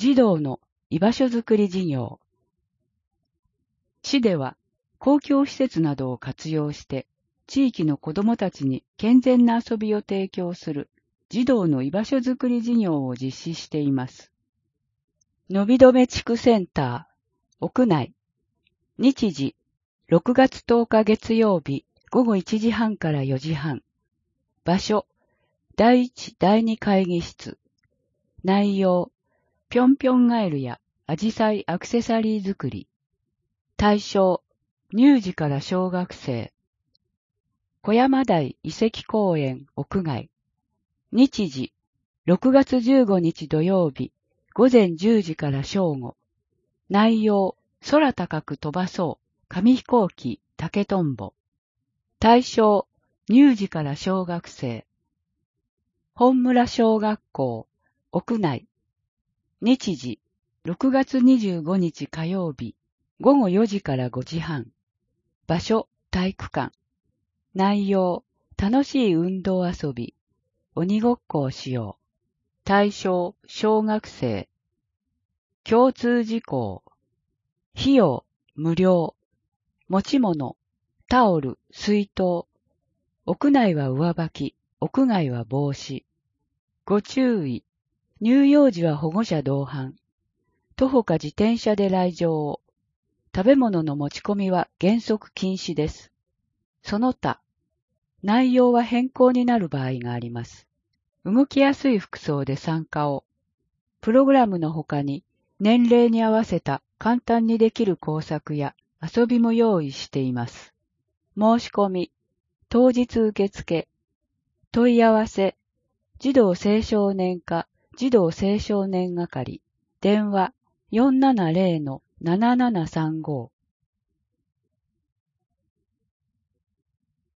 児童の居場所づくり事業。市では公共施設などを活用して地域の子どもたちに健全な遊びを提供する児童の居場所づくり事業を実施しています。のびどめ地区センター屋内。日時6月10日月曜日午後1時半から4時半。場所第1、第2会議室。内容ぴょんぴょんガエルやアジサイアクセサリー作り。対象乳児から小学生。小山台遺跡公園屋外。日時6月15日土曜日午前10時から正午。内容空高く飛ばそう紙飛行機竹とんぼ。対象乳児から小学生。本村小学校屋内。日時6月25日火曜日午後4時から5時半。場所体育館。内容楽しい運動遊び。鬼ごっこをしよう。対象小学生。共通事項。費用無料。持ち物タオル、水筒。屋内は上履き、屋外は帽子。ご注意。乳幼児は保護者同伴。徒歩か自転車で来場を。食べ物の持ち込みは原則禁止です。その他、内容は変更になる場合があります。動きやすい服装で参加を。プログラムの他に年齢に合わせた簡単にできる工作や遊びも用意しています。申し込み、当日受付、問い合わせ、児童青少年課、児童青少年係、電話470-7735